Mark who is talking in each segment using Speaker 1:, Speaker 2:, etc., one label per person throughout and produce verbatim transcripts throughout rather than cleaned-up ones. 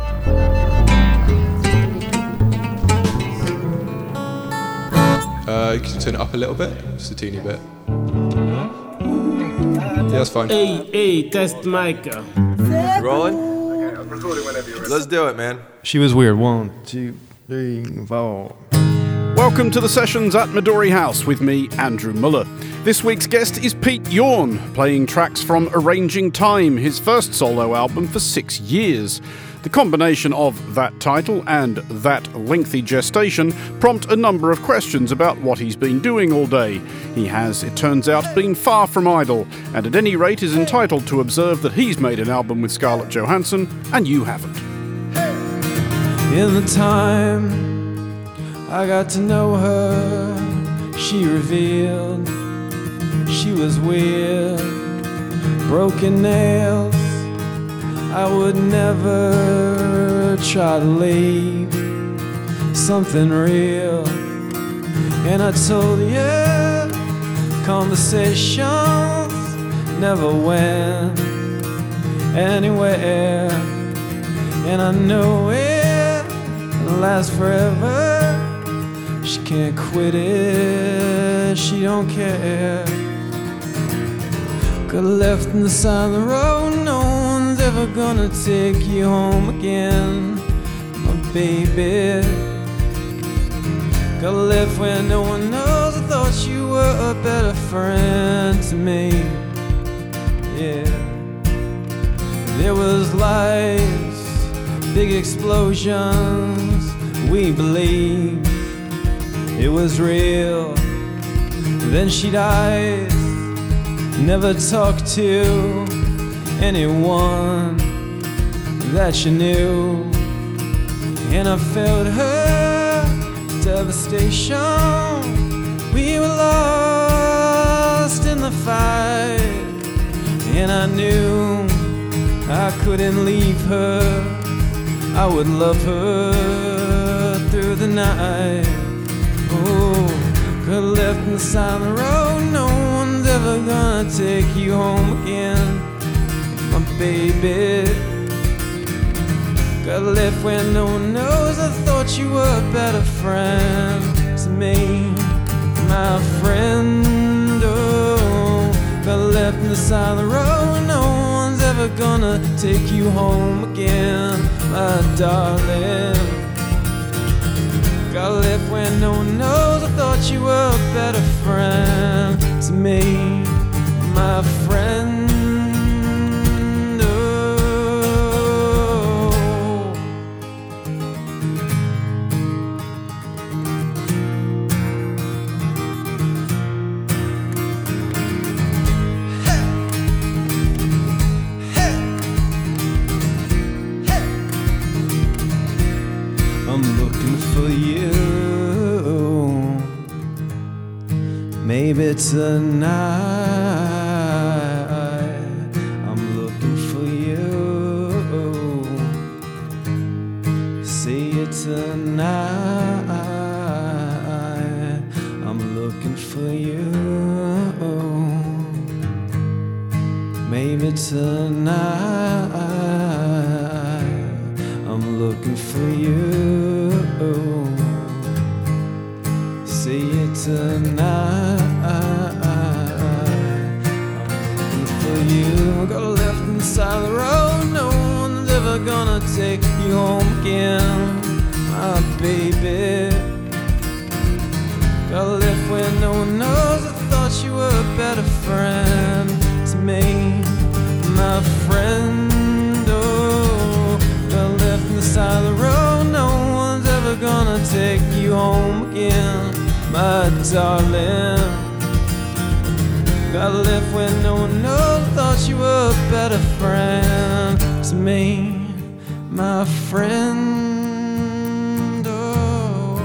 Speaker 1: Uh, you can turn it up a little bit, just a teeny bit. Yeah, that's fine.
Speaker 2: Hey, hey, test mic.
Speaker 3: Rolling? Okay, I'm recording whenever you're ready. Let's do it, man.
Speaker 4: She was weird. One, two, three, four.
Speaker 5: Welcome to the sessions at Midori House with me, Andrew Muller. This week's guest is Pete Yorn, playing tracks from Arranging Time, his first solo album for six years. The combination of that title and that lengthy gestation prompt a number of questions about what he's been doing all day. He has, it turns out, been far from idle, and at any rate is entitled to observe that he's made an album with Scarlett Johansson, and you haven't.
Speaker 4: In the time I got to know her, she revealed she was weird, broken nails. I would never try to leave something real. And I told you, conversations never went anywhere. And I know it lasts forever. She can't quit it, she don't care. Got left on the side of the road, no one's ever gonna take you home again, my baby. Got left where no one knows, I thought you were a better friend to me. Yeah. There was lights, big explosions, we believed it was real. Then she died, never talked to anyone that you knew. And I felt her devastation. We were lost in the fight, and I knew I couldn't leave her. I would love her through the night. Oh, got left on the side of the road, no one's ever gonna take you home again, my baby. Got left where no one knows, I thought you were a better friend to me, my friend. Oh, got left on the side of the road, no one's ever gonna take you home again, my darling. Got left where no one knows, I thought you were a better friend to me, my friend. Oh. Hey. Hey. Hey. I'm looking for you. Maybe tonight I'm looking for you. See you tonight. I'm looking for you. Maybe tonight I'm looking for you. See you tonight. You got left inside the road, no one's ever gonna take you home again, my baby. Got left where no one knows, I thought you were a better friend to me, my friend. Oh, got left on the side of the road, no one's ever gonna take you home again, my darling. Got left where no one knows, thought you were a better friend to me, my friend. Oh.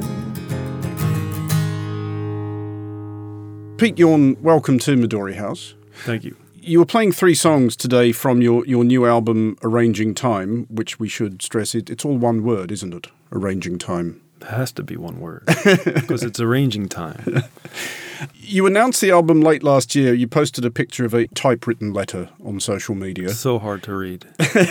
Speaker 5: Pete Yorn, welcome to Midori House.
Speaker 2: Thank you.
Speaker 5: You were playing three songs today from your, your new album, Arranging Time, which we should stress, it, it's all one word, isn't it? Arranging Time.
Speaker 6: It has to be one word because it's arranging time.
Speaker 5: You announced the album late last year. You posted a picture of a typewritten letter on social media.
Speaker 6: So hard to read.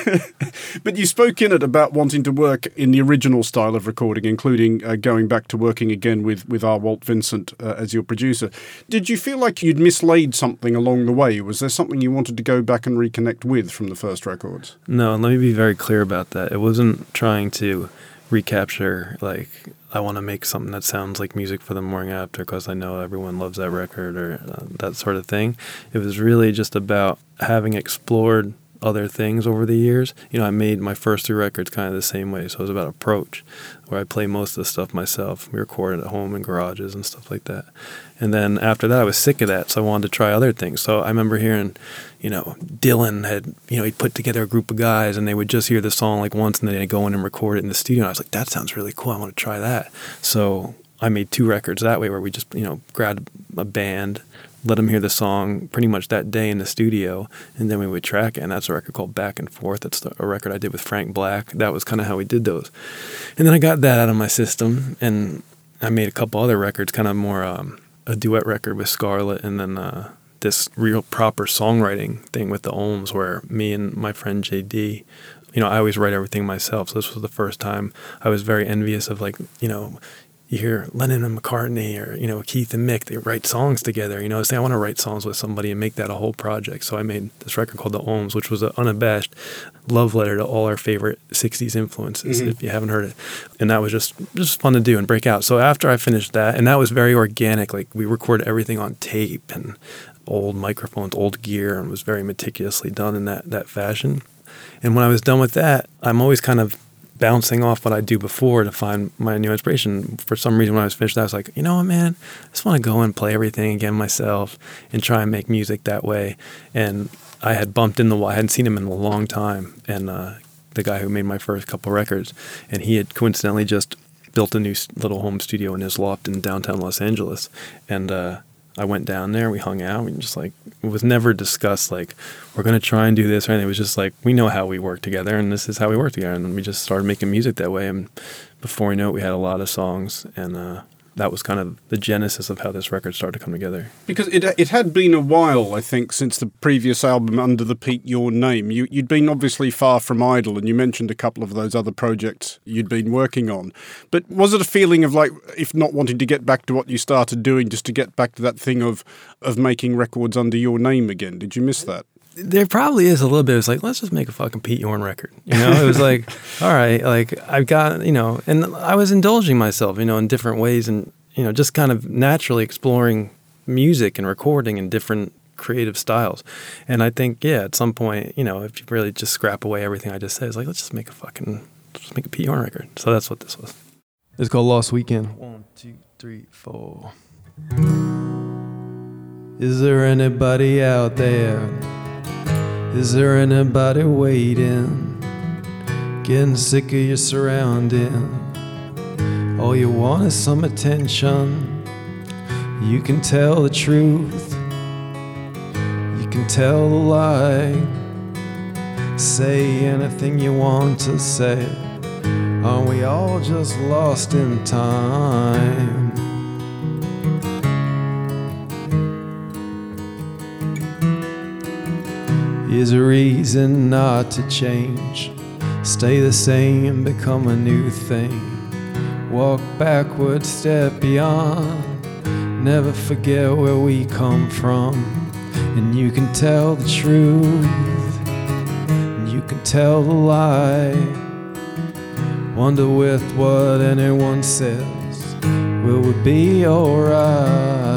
Speaker 5: But you spoke in it about wanting to work in the original style of recording, including uh, going back to working again with, with R. Walt Vincent uh, as your producer. Did you feel like you'd mislaid something along the way? Was there something you wanted to go back and reconnect with from the first records?
Speaker 6: No, and let me be very clear about that. It wasn't trying to recapture, like, I want to make something that sounds like Music for the Morning After because I know everyone loves that record or uh, that sort of thing. It was really just about having explored other things over the years. You know, I made my first two records kind of the same way, so it was about approach, where I play most of the stuff myself. We recorded at home in garages and stuff like that. And then after that, I was sick of that, so I wanted to try other things. So I remember hearing, you know, Dylan had, you know, he'd put together a group of guys, and they would just hear the song like once, and then they'd go in and record it in the studio. And I was like, that sounds really cool. I want to try that. So I made two records that way, where we just, you know, grabbed a band, let them hear the song pretty much that day in the studio, and then we would track it. And that's a record called Back and Forth. That's the, a record I did with Frank Black. That was kind of how we did those. And then I got that out of my system, and I made a couple other records, kind of more um, a duet record with Scarlett, and then uh, this real proper songwriting thing with the Ohms, where me and my friend J D, you know, I always write everything myself. So this was the first time I was very envious of, like, you know, you hear Lennon and McCartney or, you know, Keith and Mick, they write songs together, you know, say I want to write songs with somebody and make that a whole project. So I made this record called The Ohms, which was an unabashed love letter to all our favorite sixties influences, mm-hmm. if you haven't heard it. And that was just, just fun to do and break out. So after I finished that, and that was very organic, like we recorded everything on tape and old microphones, old gear, and was very meticulously done in that, that fashion. And when I was done with that, I'm always kind of bouncing off what I do before to find my new inspiration. For some reason, when I was finished, I was like, you know what, man, I just want to go and play everything again myself and try and make music that way. And I had bumped into, I hadn't seen him in a long time, and uh, the guy who made my first couple records, and he had coincidentally just built a new little home studio in his loft in downtown Los Angeles. And uh, I went down there, we hung out, we just like, it was never discussed like, we're going to try and do this or anything. It was just like, we know how we work together, and this is how we work together. And we just started making music that way. And before we know it, we had a lot of songs, and uh, that was kind of the genesis of how this record started to come together.
Speaker 5: Because it it had been a while, I think, since the previous album Under the Pete Yorn name. You, you'd been obviously far from idle, and you mentioned a couple of those other projects you'd been working on. But was it a feeling of, like, if not wanting to get back to what you started doing, just to get back to that thing of, of making records under your name again? Did you miss that?
Speaker 6: There probably is a little bit. It's like, let's just make a fucking Pete Yorn record. You know, it was like, all right, like I've got, you know, and I was indulging myself, you know, in different ways, and, you know, just kind of naturally exploring music and recording in different creative styles. And I think, yeah, at some point, you know, if you really just scrap away everything I just said, it's like, let's just make a fucking, just make a Pete Yorn record. So that's what this was. It's called Lost Weekend. One, two, three, four. Is there anybody out there? Is there anybody waiting? Getting sick of your surrounding. All you want is some attention. You can tell the truth, you can tell the lie. Say anything you want to say. Aren't we all just lost in time? Is a reason not to change. Stay the same, become a new thing. Walk backward, step beyond. Never forget where we come from. And you can tell the truth, and you can tell the lie. Wonder with what anyone says, will we be alright?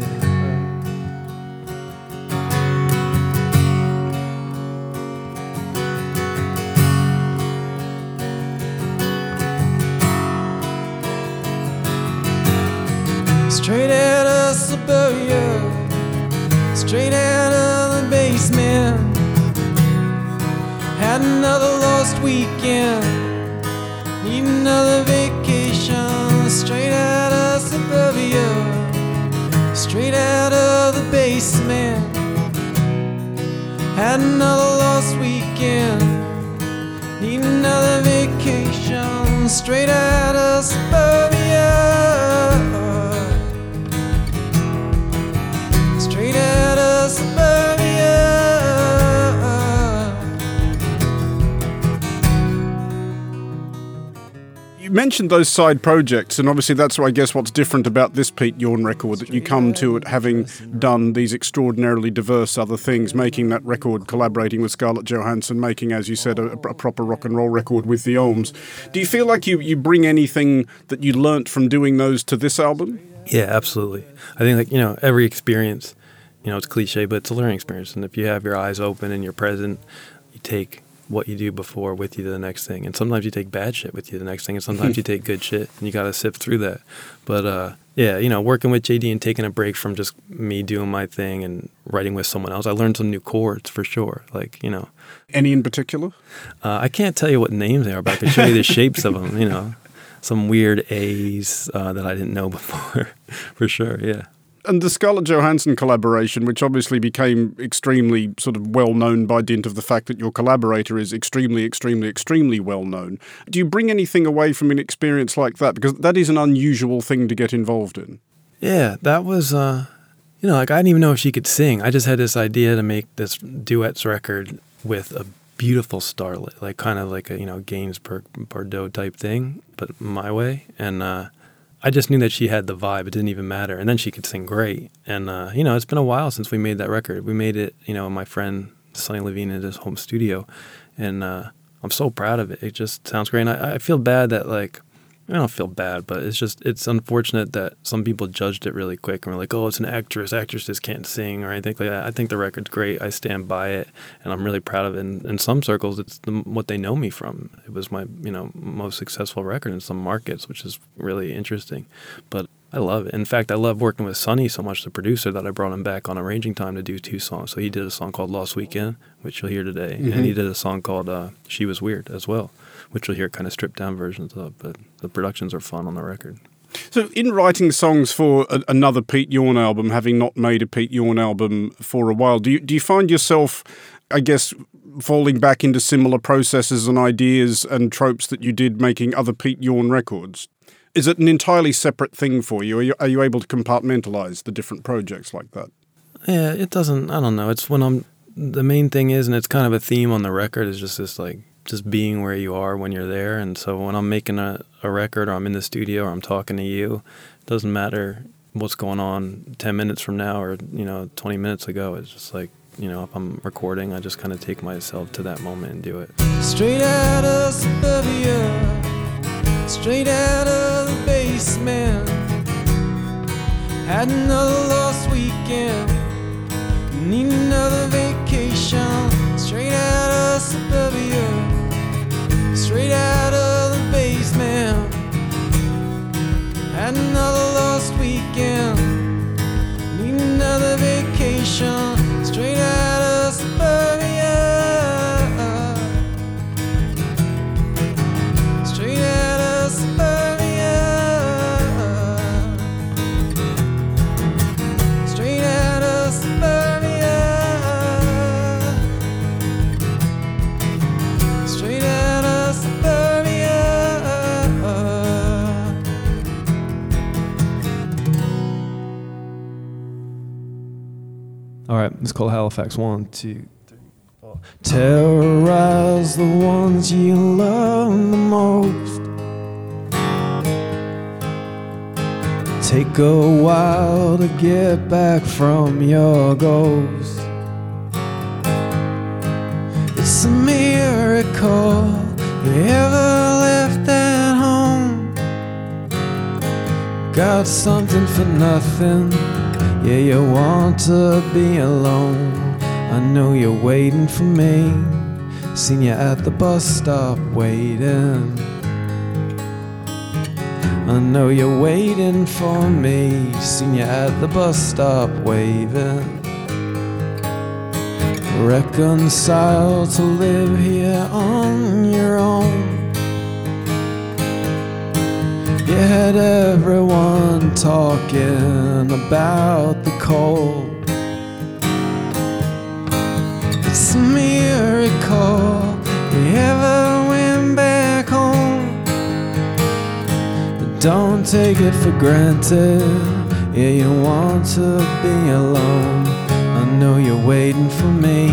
Speaker 6: Straight out of suburbia, straight out of the basement. Had another lost weekend, need another vacation. Straight out of suburbia, straight out of the basement. Had another lost weekend, need another vacation. Straight out of suburbia.
Speaker 5: You mentioned those side projects, and obviously that's, I guess, what's different about this Pete Yorn record, that you come to it having done these extraordinarily diverse other things, making that record, collaborating with Scarlett Johansson, making, as you said, a, a proper rock and roll record with the Ohms. Do you feel like you, you bring anything that you learnt from doing those to this album?
Speaker 6: Yeah, absolutely. I think, like, you know, every experience, you know, it's cliche, but it's a learning experience. And if you have your eyes open and you're present, you take what you do before with you to the next thing. And sometimes you take bad shit with you to the next thing, and sometimes you take good shit, and you got to sift through that. But, uh, yeah, you know, working with J D and taking a break from just me doing my thing and writing with someone else, I learned some new chords for sure. Like, you know.
Speaker 5: Any in particular?
Speaker 6: Uh, I can't tell you what names they are, but I can show you the shapes of them, you know. Some weird A's uh, that I didn't know before, for sure, yeah.
Speaker 5: And the Scarlett Johansson collaboration, which obviously became extremely sort of well-known by dint of the fact that your collaborator is extremely, extremely, extremely well-known. Do you bring anything away from an experience like that? Because that is an unusual thing to get involved in.
Speaker 6: Yeah, that was, uh, you know, like I didn't even know if she could sing. I just had this idea to make this duets record with a beautiful starlet, like kind of like a, you know, Gainsbourg Bordeaux type thing, but my way. And, uh, I just knew that she had the vibe. It didn't even matter. And then she could sing great. And, uh, you know, it's been a while since we made that record. We made it, you know, my friend Sonny Levine in his home studio. And uh, I'm so proud of it. It just sounds great. And I, I feel bad that, like, I don't feel bad, but it's just, it's unfortunate that some people judged it really quick and were like, oh, it's an actress. Actresses can't sing or anything like that. I think the record's great. I stand by it, and I'm really proud of it. In, in some circles, it's the, what they know me from. It was my, you know, most successful record in some markets, which is really interesting. But I love it. In fact, I love working with Sonny so much, the producer, that I brought him back on Arranging Time to do two songs. So he did a song called Lost Weekend, which you'll hear today, mm-hmm. and he did a song called uh, She Was Weird as well, which you'll hear kind of stripped down versions of, but the productions are fun on the record.
Speaker 5: So in writing songs for a, another Pete Yorn album, having not made a Pete Yorn album for a while, do you, do you find yourself, I guess, falling back into similar processes and ideas and tropes that you did making other Pete Yorn records? Is it an entirely separate thing for you? Are you, are you able to compartmentalize the different projects like that?
Speaker 6: Yeah, it doesn't, I don't know. It's when I'm, the main thing is, and it's kind of a theme on the record, is just this, like, just being where you are when you're there. And so when I'm making a, a record, or I'm in the studio, or I'm talking to you, it doesn't matter what's going on ten minutes from now or, you know, twenty minutes ago. It's just like, you know, if I'm recording, I just kind of take myself to that moment and do it.
Speaker 4: Straight out of suburbia, straight out of the basement, had another lost weekend, need another vacation. Straight out of suburbia, straight out of the basement, had another lost weekend, need another vacation. Straight out of suburbia, straight out of suburbia, straight out of suburbia, straight out of suburbia.
Speaker 7: All right, it's called Halifax. One, two, three, four.
Speaker 4: Terrorize the ones you love the most. Take a while to get back from your ghost. It's a miracle you ever left at home. Got something for nothing. Yeah, you want to be alone. I know you're waiting for me. Seen you at the bus stop waiting. I know you're waiting for me. Seen you at the bus stop waving. Reconcile to live here on your own. You had everyone talking about the cold. It's a miracle you ever went back home. But don't take it for granted. Yeah, you want to be alone. I know you're waiting for me.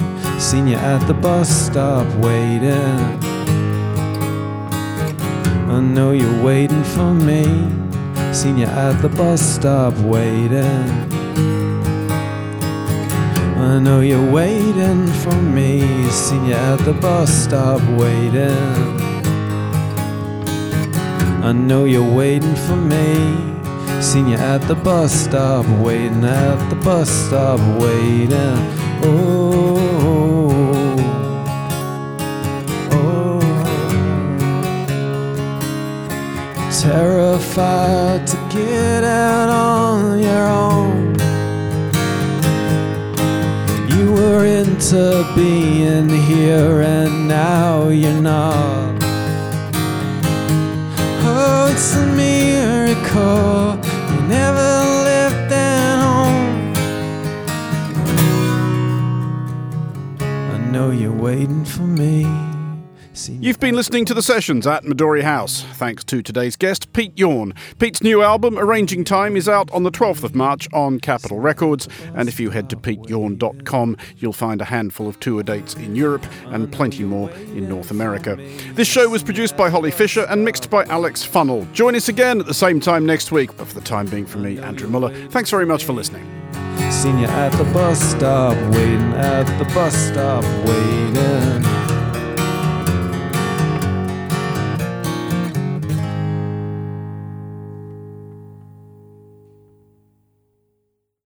Speaker 4: Seen you at the bus stop waiting. I I know you're waiting for me. Seen you at the bus stop waiting. I know you're waiting for me. Seen you at the bus stop waiting. I know you're waiting for me. Seen you at the bus stop waiting, at the bus stop waiting. Oh, oh, terrified to get out on your own. You were into being here and now you're not. Oh, it's a miracle you never left at home. I know you're waiting for me.
Speaker 5: You've been listening to The Sessions at Midori House. Thanks to today's guest, Pete Yorn. Pete's new album, Arranging Time, is out on the twelfth of March on Capitol Records, and if you head to pete yorn dot com, you'll find a handful of tour dates in Europe and plenty more in North America. This show was produced by Holly Fisher and mixed by Alex Funnell. Join us again at the same time next week. But for the time being, from me, Andrew Muller, thanks very much for listening.
Speaker 4: Seen you at the bus stop waiting, at the bus stop waiting.